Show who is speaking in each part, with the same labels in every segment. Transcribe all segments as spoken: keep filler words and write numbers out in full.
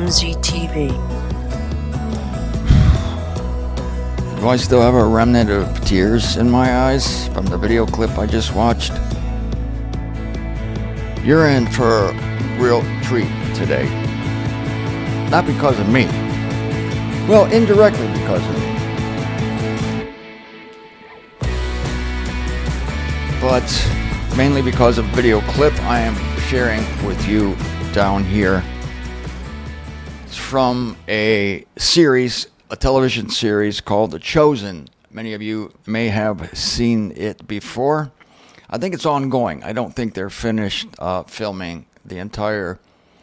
Speaker 1: M Z T V.
Speaker 2: Do I still have a remnant of tears in my eyes from the video clip I just watched? You're in for a real treat today. Not because of me. Well, indirectly because of me. But mainly because of video clip I am sharing with you down here. It's from a series, a television series called The Chosen. Many of you may have seen it before. I think it's ongoing. I don't think they're finished uh, filming the entire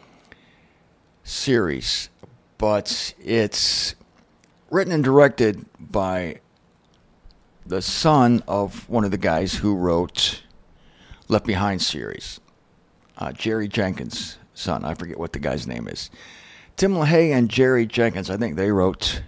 Speaker 2: series. But it's written and directed by the son of one of the guys who wrote Left Behind series. Uh, Jerry Jenkins' son. I forget what the guy's name is. Tim LaHaye and Jerry Jenkins, I think they wrote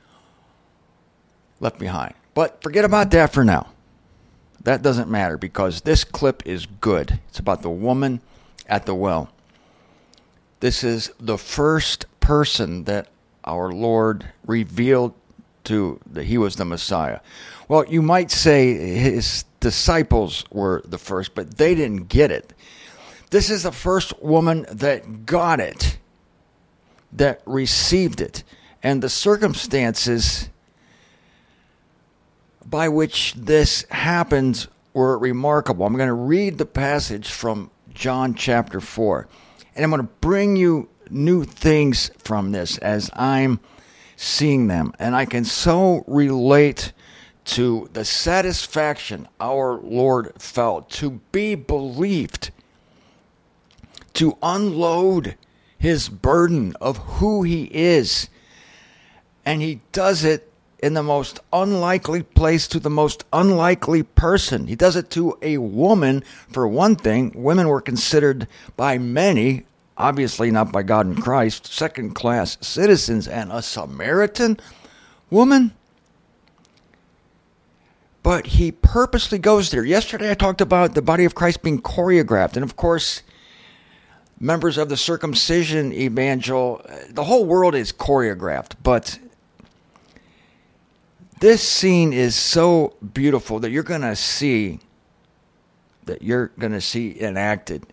Speaker 2: Left Behind. But forget about that for now. That doesn't matter because this clip is good. It's about the woman at the well. This is the first person that our Lord revealed to that he was the Messiah. Well, you might say his disciples were the first, but they didn't get it. This is the first woman that got it, that received it. And the circumstances by which this happened were remarkable. I'm going to read the passage from John chapter four. And I'm going to bring you new things from this as I'm seeing them. And I can so relate to the satisfaction our Lord felt to be believed, to unload his burden of who he is. And he does it in the most unlikely place to the most unlikely person. He does it to a woman, for one thing. Women were considered by many, obviously not by God and Christ, second-class citizens, and a Samaritan woman. But he purposely goes there. Yesterday I talked about the body of Christ being choreographed, and of course, members of the circumcision evangel, the whole world is choreographed, but this scene is so beautiful that you're going to see, that you're going to see enacted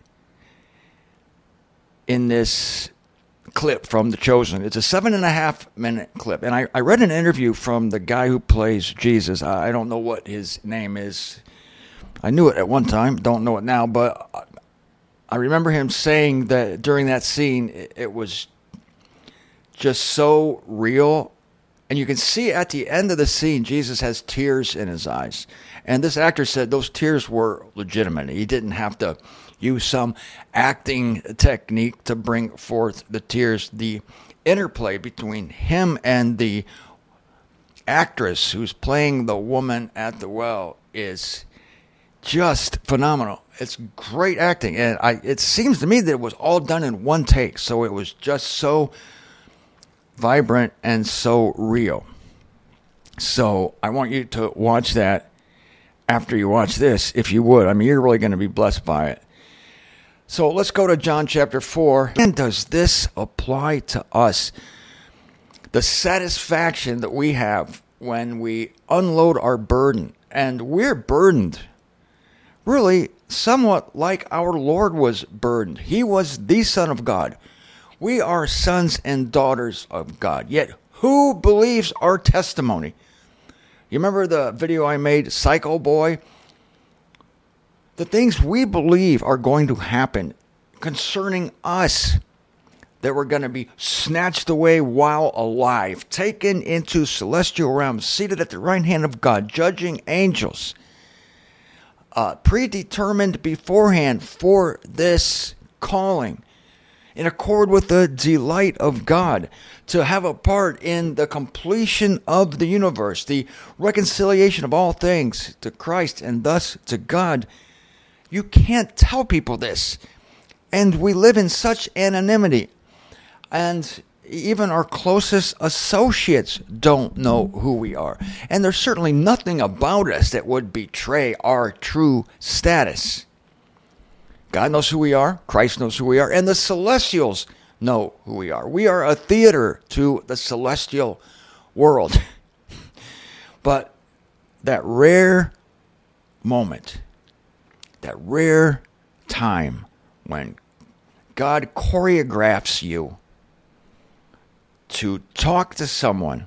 Speaker 2: in this clip from The Chosen. It's a seven and a half minute clip. And I, I read an interview from the guy who plays Jesus. I, I don't know what his name is. I knew it at one time, don't know it now, but I remember him saying that during that scene, it, it was just so real. And you can see at the end of the scene, Jesus has tears in his eyes. And this actor said those tears were legitimate. He didn't have to use some acting technique to bring forth the tears. The interplay between him and the actress who's playing the woman at the well is just phenomenal. It's great acting. And I, it seems to me that it was all done in one take. So it was just so vibrant and so real. So I want you to watch that after you watch this, if you would. I mean, you're really going to be blessed by it. So let's go to John chapter four. And does this apply to us? The satisfaction that we have when we unload our burden. And we're burdened, really, somewhat like our Lord was burdened. He was the Son of God. We are sons and daughters of God. Yet, who believes our testimony? You remember the video I made, Psycho Boy? The things we believe are going to happen concerning us, that we're going to be snatched away while alive, taken into celestial realms, seated at the right hand of God, judging angels, uh, predetermined beforehand for this calling, in accord with the delight of God, to have a part in the completion of the universe, the reconciliation of all things to Christ and thus to God. You can't tell people this. And we live in such anonymity. And even our closest associates don't know who we are. And there's certainly nothing about us that would betray our true status. God knows who we are. Christ knows who we are. And the celestials know who we are. We are a theater to the celestial world. But that rare moment, that rare time when God choreographs you to talk to someone.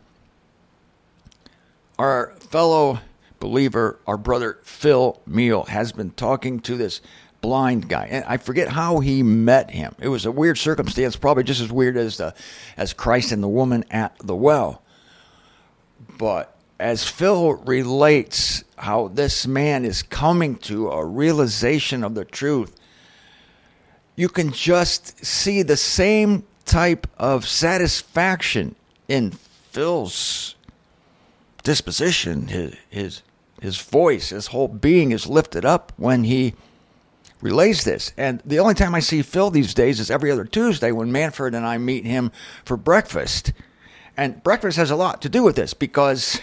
Speaker 2: Our fellow believer, our brother Phil Meal, has been talking to this blind guy, and I forget how he met him. It was a weird circumstance, probably just as weird as the as Christ and the woman at the well. But as Phil relates how this man is coming to a realization of the truth, you can just see the same type of satisfaction in Phil's disposition. His his his voice, his whole being is lifted up when he relays this. And the only time I see Phil these days is every other Tuesday when Manfred and I meet him for breakfast. And breakfast has a lot to do with this, because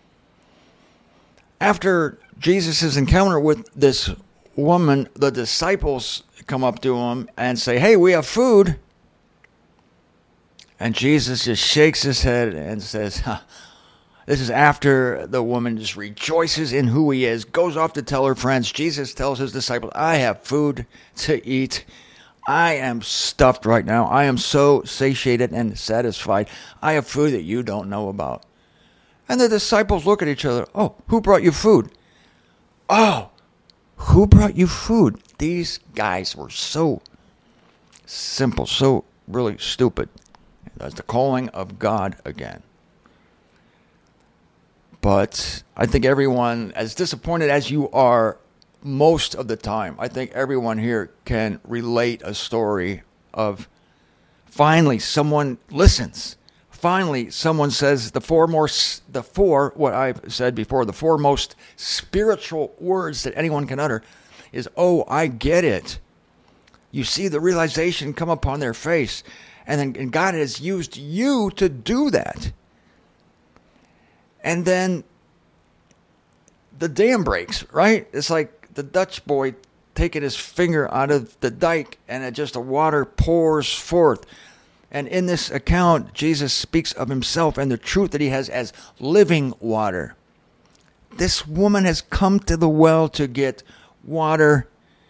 Speaker 2: after Jesus' encounter with this woman, the disciples come up to him and say, "Hey, we have food." And Jesus just shakes his head and says, huh. This is after the woman just rejoices in who he is, goes off to tell her friends. Jesus tells his disciples, "I have food to eat. I am stuffed right now. I am so satiated and satisfied. I have food that you don't know about." And the disciples look at each other. "Oh, who brought you food?" "Oh, who brought you food?" These guys were so simple, so really stupid. That's the calling of God again. But I think everyone, as disappointed as you are most of the time, I think everyone here can relate a story of finally someone listens. Finally, someone says the four more, the four, what I've said before, the four most spiritual words that anyone can utter is, "Oh, I get it." You see the realization come upon their face, and then and God has used you to do that. And then the dam breaks, right? It's like the Dutch boy taking his finger out of the dike, and it just the water pours forth. And in this account, Jesus speaks of himself and the truth that he has as living water. This woman has come to the well to get water,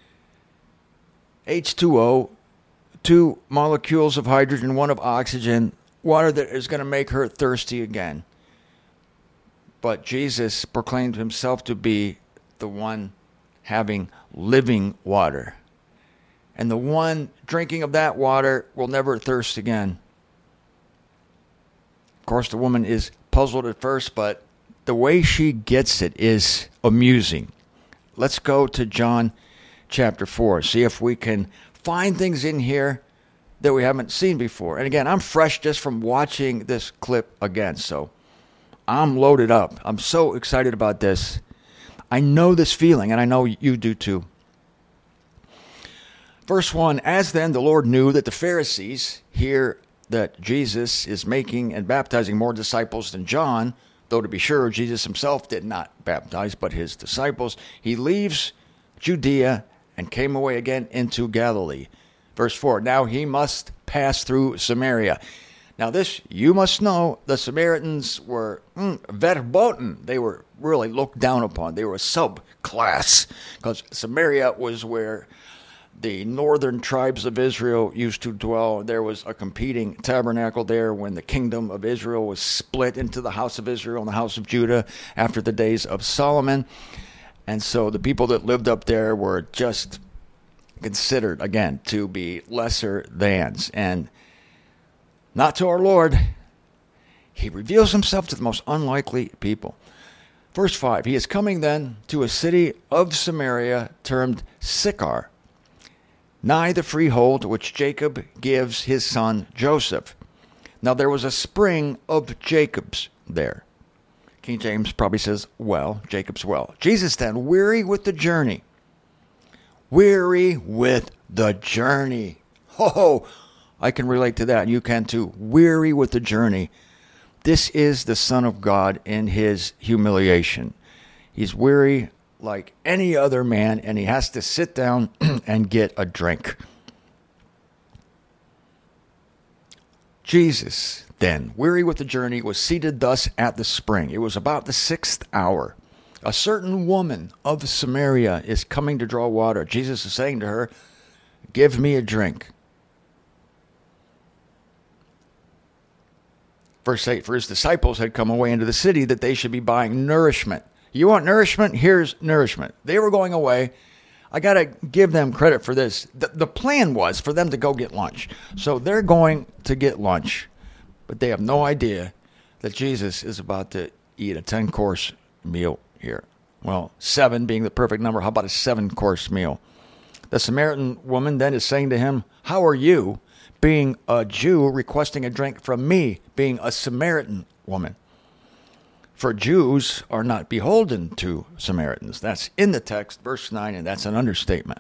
Speaker 2: H two O, two molecules of hydrogen, one of oxygen, water that is going to make her thirsty again. But Jesus proclaimed himself to be the one having living water. And the one drinking of that water will never thirst again. Of course, the woman is puzzled at first, but the way she gets it is amusing. Let's go to John chapter four. See if we can find things in here that we haven't seen before. And again, I'm fresh just from watching this clip again, so I'm loaded up. I'm so excited about this. I know this feeling, and I know you do too. Verse one, "As then the Lord knew that the Pharisees hear that Jesus is making and baptizing more disciples than John, though to be sure Jesus himself did not baptize, but his disciples, he leaves Judea and came away again into Galilee." Verse four, "Now he must pass through Samaria." Now this, you must know, the Samaritans were mm, verboten. They were really looked down upon. They were a subclass, because Samaria was where the northern tribes of Israel used to dwell. There was a competing tabernacle there when the kingdom of Israel was split into the house of Israel and the house of Judah after the days of Solomon. And so the people that lived up there were just considered, again, to be lesser thans. And not to our Lord. He reveals himself to the most unlikely people. Verse five, "He is coming then to a city of Samaria termed Sychar, nigh the freehold which Jacob gives his son Joseph. Now there was a spring of Jacob's there." King James probably says, well, Jacob's well. Jesus then, weary with the journey. Weary with the journey. Oh, I can relate to that, and you can too. Weary with the journey. This is the Son of God in his humiliation. He's weary like any other man, and he has to sit down and get a drink. Jesus, then, weary with the journey, was seated thus at the spring. It was about the sixth hour. A certain woman of Samaria is coming to draw water. Jesus is saying to her, give me a drink. Verse eight, for his disciples had come away into the city that they should be buying nourishment. You want nourishment? Here's nourishment. They were going away. I got to give them credit for this. The, the plan was for them to go get lunch. So they're going to get lunch, but they have no idea that Jesus is about to eat a ten-course meal here. Well, seven being the perfect number. How about a seven-course meal? The Samaritan woman then is saying to him, how are you, being a Jew, requesting a drink from me, being a Samaritan woman? For Jews are not beholden to Samaritans. That's in the text, verse nine, and that's an understatement.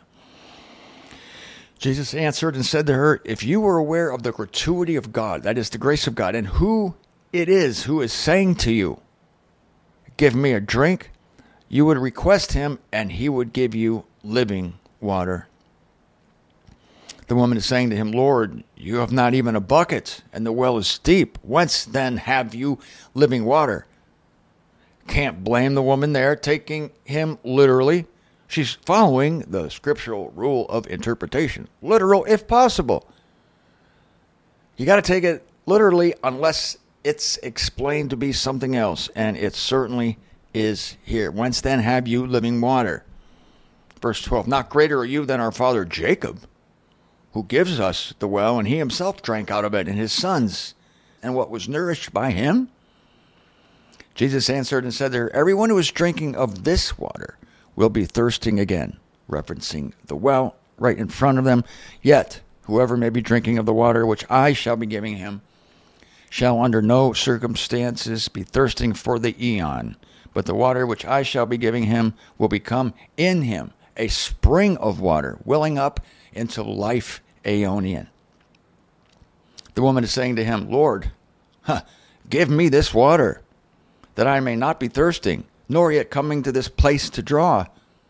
Speaker 2: Jesus answered and said to her, if you were aware of the gratuity of God, that is the grace of God, and who it is who is saying to you, give me a drink, you would request him, and he would give you living water. The woman is saying to him, Lord, you have not even a bucket, and the well is deep. Whence then have you living water? Can't blame the woman there, taking him literally. She's following the scriptural rule of interpretation. Literal, if possible. You got to take it literally unless it's explained to be something else, and it certainly is here. Whence then have you living water? Verse twelve, not greater are you than our father Jacob, who gives us the well, and he himself drank out of it, and his sons, and what was nourished by him? Jesus answered and said to her, everyone who is drinking of this water will be thirsting again, referencing the well right in front of them. Yet, whoever may be drinking of the water which I shall be giving him shall under no circumstances be thirsting for the eon, but the water which I shall be giving him will become in him a spring of water, welling up into life aeonian. The woman is saying to him, Lord, huh, give me this water, that I may not be thirsting, nor yet coming to this place to draw.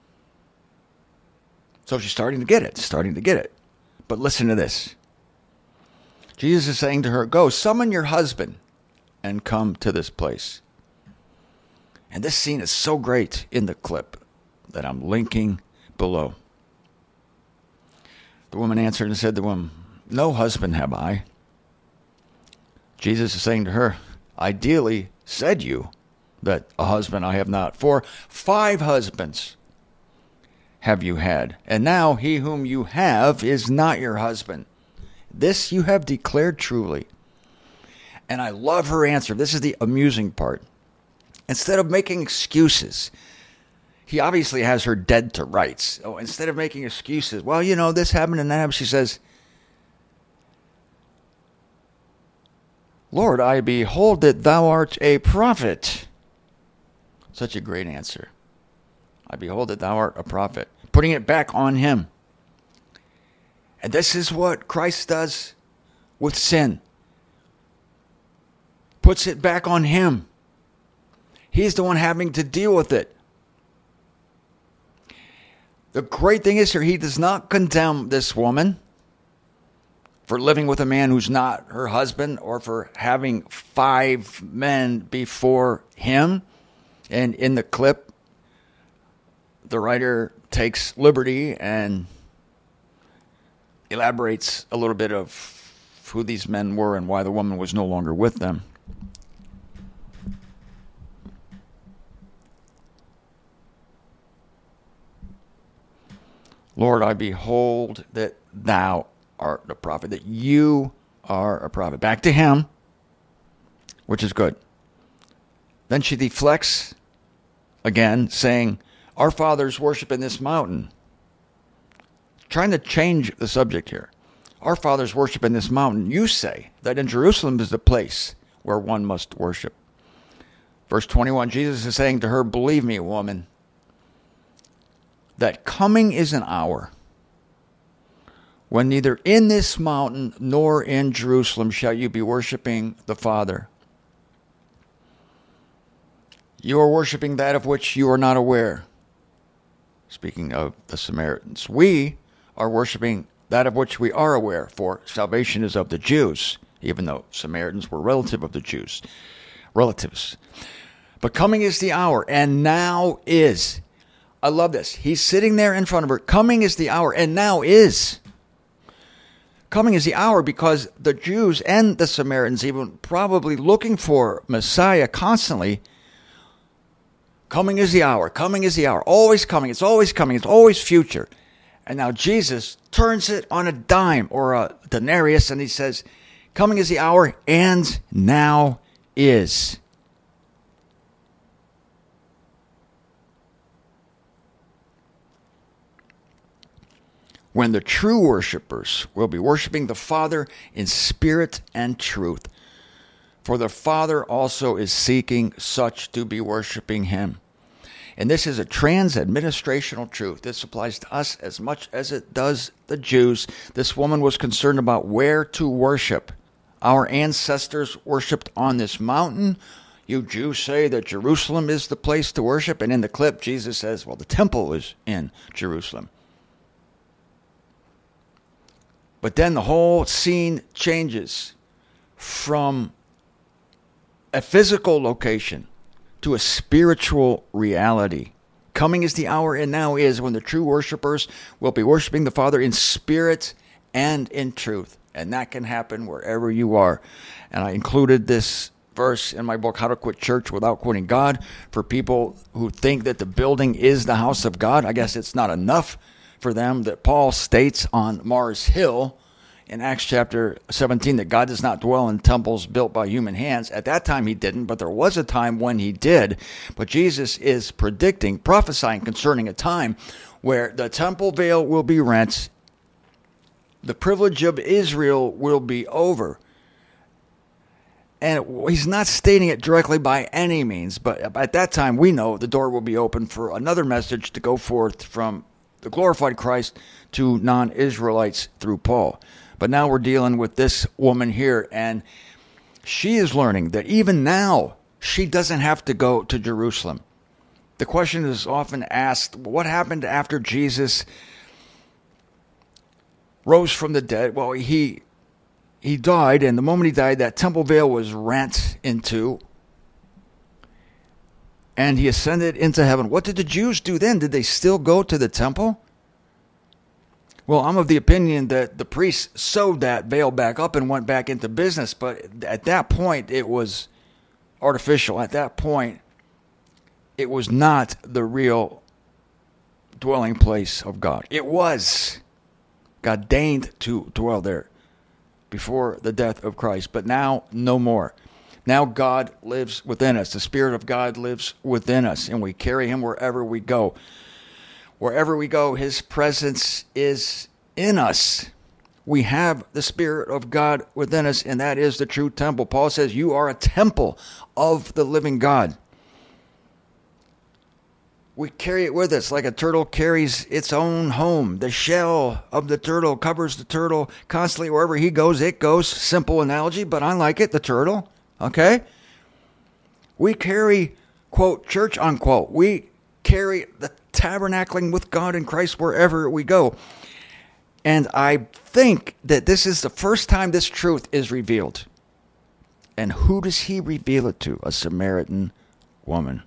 Speaker 2: So she's starting to get it, starting to get it. But listen to this. Jesus is saying to her, go, summon your husband and come to this place. And this scene is so great in the clip that I'm linking below. The woman answered and said to him, no husband have I. Jesus is saying to her, ideally said you that a husband I have not. For five husbands have you had, and now he whom you have is not your husband. This you have declared truly. And I love her answer. This is the amusing part. Instead of making excuses, he obviously has her dead to rights. Oh, instead of making excuses, well, you know, this happened and that happened, she says, Lord, I behold that thou art a prophet. Such a great answer. I behold that thou art a prophet. Putting it back on him. And this is what Christ does with sin. Puts it back on him. He's the one having to deal with it. The great thing is here, he does not condemn this woman for living with a man who's not her husband, or for having five men before him. And in the clip, the writer takes liberty and elaborates a little bit of who these men were and why the woman was no longer with them. Lord, I behold that thou art a prophet, that you are a prophet. Back to him, which is good. Then she deflects again, saying, our fathers worship in this mountain. Trying to change the subject here. Our fathers worship in this mountain. You say that in Jerusalem is the place where one must worship. Verse twenty-one, Jesus is saying to her, believe me, woman, that coming is an hour when neither in this mountain nor in Jerusalem shall you be worshiping the Father. You are worshiping that of which you are not aware. Speaking of the Samaritans, we are worshiping that of which we are aware, for salvation is of the Jews. even though Samaritans were relative of the Jews, relatives. But coming is the hour, and now is. I love this. He's sitting there in front of her. Coming is the hour, and now is. Coming is the hour because the Jews and the Samaritans, even probably looking for Messiah constantly. Coming is the hour. Coming is the hour. Always coming. It's always coming. It's always future. And now Jesus turns it on a dime or a denarius, and he says, coming is the hour, and now is. When the true worshipers will be worshiping the Father in spirit and truth. For the Father also is seeking such to be worshiping him. And this is a trans-administrational truth. This applies to us as much as it does the Jews. This woman was concerned about where to worship. Our ancestors worshipped on this mountain. You Jews say that Jerusalem is the place to worship. And in the clip, Jesus says, well, the temple is in Jerusalem. But then the whole scene changes from a physical location to a spiritual reality. Coming is the hour, and now is, when the true worshipers will be worshiping the Father in spirit and in truth. And that can happen wherever you are. And I included this verse in my book, How to Quit Church Without Quitting God, for people who think that the building is the house of God. I guess it's not enough for them that Paul states on Mars Hill in Acts chapter seventeen that God does not dwell in temples built by human hands. At that time he didn't, but there was a time when he did. But Jesus is predicting, prophesying concerning a time where the temple veil will be rent, the privilege of Israel will be over. And he's not stating it directly by any means, but at that time we know the door will be open for another message to go forth from the glorified Christ to non-Israelites through Paul. But now we're dealing with this woman here, and she is learning that even now she doesn't have to go to Jerusalem. The question is often asked, what happened after Jesus rose from the dead? Well, he he died, and the moment he died, that temple veil was rent in two, and he ascended into heaven. What did the Jews do then? Did they still go to the temple? Well, I'm of the opinion that the priests sewed that veil back up and went back into business, but at that point, it was artificial. At that point, it was not the real dwelling place of God. It was. God deigned to dwell there before the death of Christ, but now no more. Now God lives within us. The Spirit of God lives within us, and we carry him wherever we go. Wherever we go, his presence is in us. We have the Spirit of God within us, and that is the true temple. Paul says, you are a temple of the living God. We carry it with us like a turtle carries its own home. The shell of the turtle covers the turtle constantly. Wherever he goes, it goes. Simple analogy, but I like it, the turtle. Okay? We carry, quote, church, unquote. We carry the tabernacling with God in Christ wherever we go. And I think that this is the first time this truth is revealed. And who does he reveal it to? A Samaritan woman.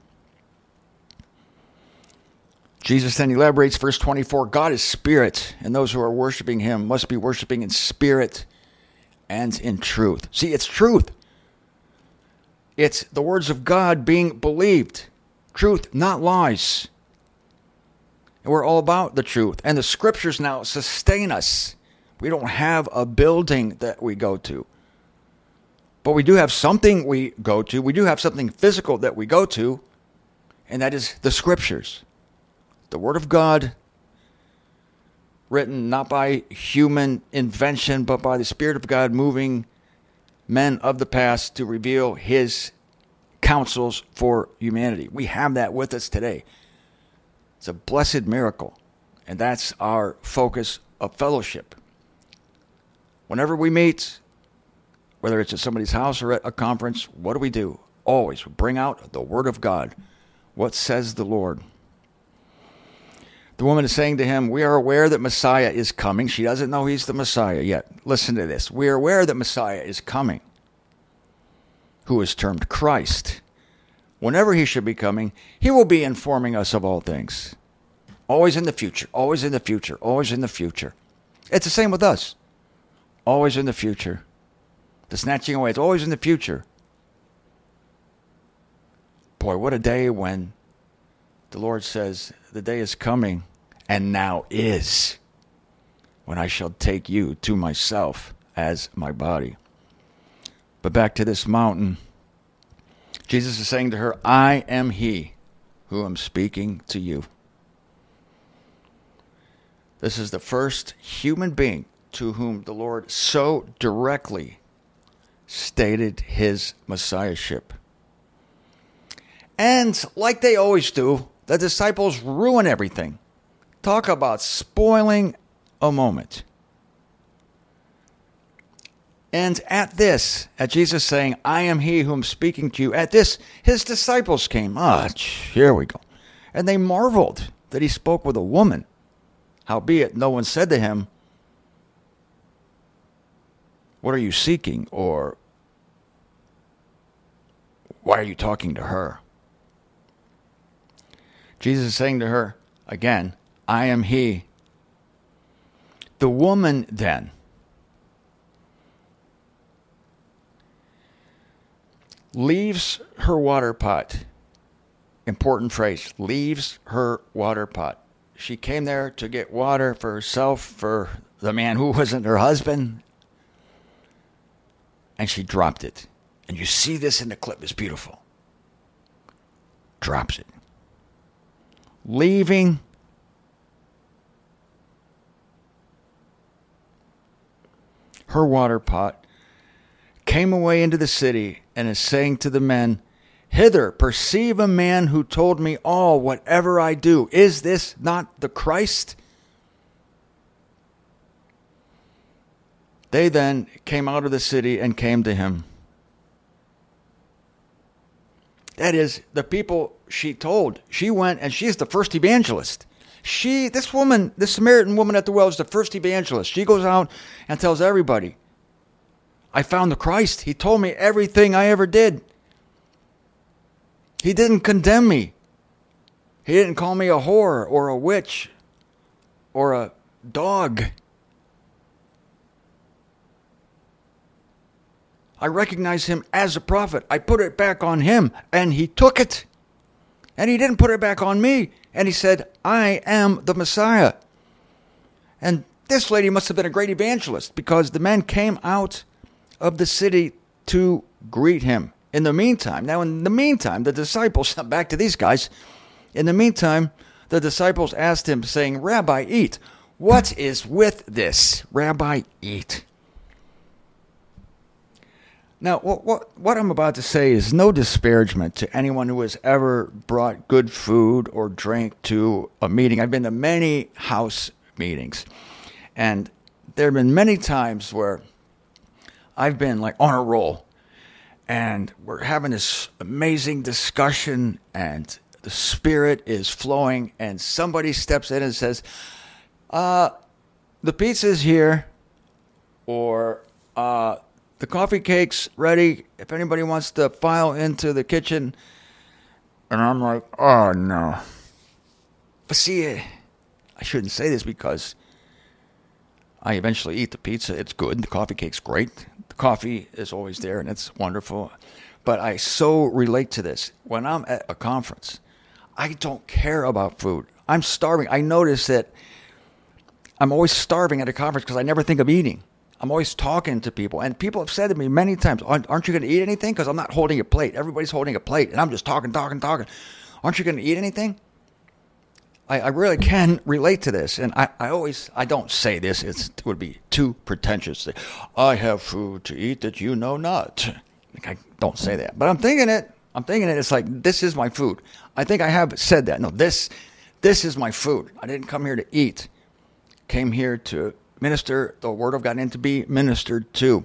Speaker 2: Jesus then elaborates, verse twenty-four, God is spirit, and those who are worshiping him must be worshiping in spirit and in truth. See, it's truth. It's the words of God being believed. Truth, not lies. And we're all about the truth. And the scriptures now sustain us. We don't have a building that we go to. But we do have something we go to. We do have something physical that we go to. And that is the scriptures. The Word of God, written not by human invention, but by the Spirit of God moving men of the past to reveal his counsels for humanity. We have that with us today. It's a blessed miracle, and that's our focus of fellowship. Whenever we meet, whether it's at somebody's house or at a conference, what do we do? Always bring out the Word of God. What says the Lord? The woman is saying to him, we are aware that Messiah is coming. She doesn't know he's the Messiah yet. Listen to this. We are aware that Messiah is coming, who is termed Christ. Whenever he should be coming, he will be informing us of all things. Always in the future, always in the future, always in the future. It's the same with us. Always in the future. The snatching away, it's always in the future. Boy, what a day when the Lord says, the day is coming, and now is, when I shall take you to myself as my body. But back to this mountain, Jesus is saying to her, I am he who am speaking to you. This is the first human being to whom the Lord so directly stated his messiahship. And like they always do, the disciples ruin everything. Talk about spoiling a moment. And at this, at Jesus saying, I am he who am speaking to you, at this, his disciples came. Ah, here we go. And they marveled that he spoke with a woman. Howbeit, no one said to him, what are you seeking? Or, why are you talking to her? Jesus is saying to her, again, I am he. The woman then leaves her water pot. Important phrase, leaves her water pot. She came there to get water for herself, for the man who wasn't her husband, and she dropped it. And you see this in the clip, it's beautiful. Drops it. Leaving her water pot, came away into the city, and is saying to the men, hither, perceive a man who told me all whatever I do. Is this not the Christ? They then came out of the city and came to him. That is, the people she told. She went, and she's the first evangelist. She, this woman, this Samaritan woman at the well is the first evangelist. She goes out and tells everybody, I found the Christ. He told me everything I ever did. He didn't condemn me. He didn't call me a whore or a witch or a dog. I recognize him as a prophet. I put it back on him, and he took it. And he didn't put it back on me. And he said, I am the Messiah. And this lady must have been a great evangelist, because the men came out of the city to greet him. In the meantime, now in the meantime, the disciples, back to these guys, in the meantime, the disciples asked him, saying, Rabbi, eat. What is with this? Rabbi, eat. Now, what, what, what I'm about to say is no disparagement to anyone who has ever brought good food or drink to a meeting. I've been to many house meetings, and there have been many times where I've been like on a roll, and we're having this amazing discussion, and the Spirit is flowing, and somebody steps in and says, uh, the pizza's here, or uh, the coffee cake's ready, if anybody wants to file into the kitchen. And I'm like, oh, no. But see, I shouldn't say this, because I eventually eat the pizza. It's good. The coffee cake's great. The coffee is always there, and it's wonderful. But I so relate to this. When I'm at a conference, I don't care about food. I'm starving. I notice that I'm always starving at a conference because I never think of eating. I'm always talking to people. And people have said to me many times, aren't, aren't you going to eat anything? Because I'm not holding a plate. Everybody's holding a plate, and I'm just talking, talking, talking. Aren't you going to eat anything? I, I really can relate to this. And I, I always, I don't say this. It's, it would be too pretentious to say, I have food to eat that you know not. I don't say that. But I'm thinking it. I'm thinking it. It's like, this is my food. I think I have said that. No, this, this is my food. I didn't come here to eat. Came here to minister the word of God and to be ministered to.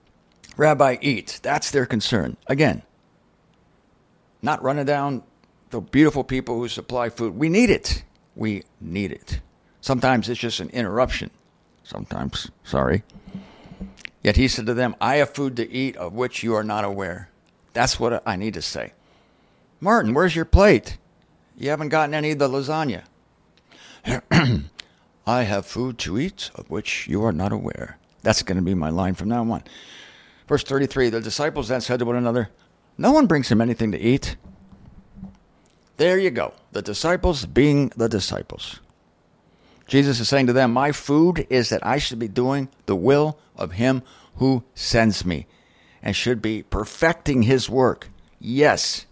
Speaker 2: Rabbi, eat. That's their concern. Again, not running down the beautiful people who supply food. We need it. We need it. Sometimes it's just an interruption. Sometimes, sorry. Yet he said to them, I have food to eat of which you are not aware. That's what I need to say. Martin, where's your plate? You haven't gotten any of the lasagna. I have food to eat of which you are not aware. That's going to be my line from now on. Verse thirty-three, the disciples then said to one another, no one brings him anything to eat. There you go. The disciples being the disciples. Jesus is saying to them, my food is that I should be doing the will of him who sends me and should be perfecting his work. Yes.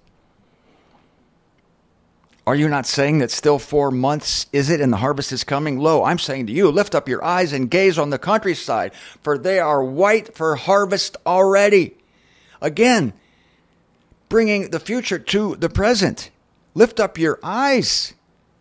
Speaker 2: Are you not saying that still four months is it and the harvest is coming? Lo, I'm saying to you, lift up your eyes and gaze on the countryside, for they are white for harvest already. Again, bringing the future to the present. Lift up your eyes.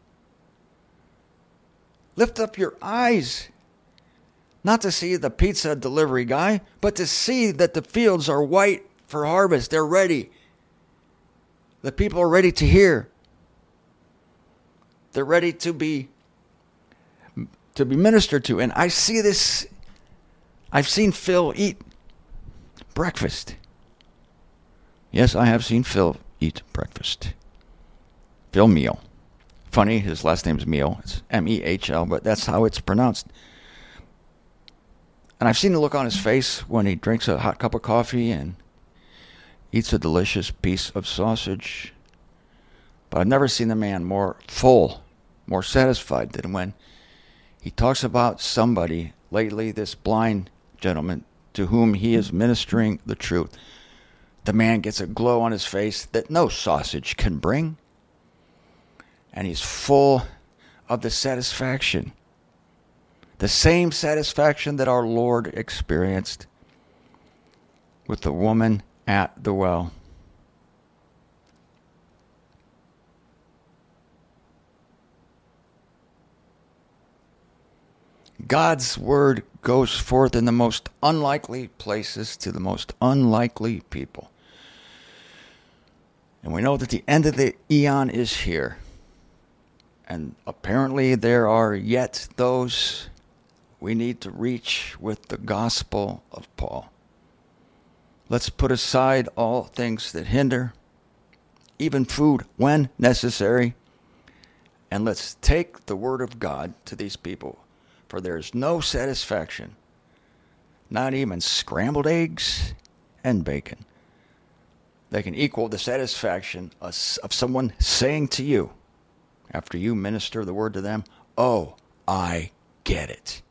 Speaker 2: Lift up your eyes. Not to see the pizza delivery guy, but to see that the fields are white for harvest. They're ready. The people are ready to hear. They're ready to be to be ministered to. And I see this. I've seen Phil eat breakfast. Yes, I have seen Phil eat breakfast. Phil Meal. Funny, his last name's Meal. It's M E H L, but that's how it's pronounced. And I've seen the look on his face when he drinks a hot cup of coffee and eats a delicious piece of sausage. But I've never seen the man more full, more satisfied than when he talks about somebody lately, this blind gentleman, to whom he is ministering the truth. The man gets a glow on his face that no sausage can bring. And he's full of the satisfaction. The same satisfaction that our Lord experienced with the woman at the well. God's word goes forth in the most unlikely places to the most unlikely people. And we know that the end of the eon is here. And apparently there are yet those we need to reach with the gospel of Paul. Let's put aside all things that hinder, even food when necessary, and let's take the word of God to these people. For there is no satisfaction, not even scrambled eggs and bacon, that can equal the satisfaction of someone saying to you, after you minister the word to them, oh, I get it.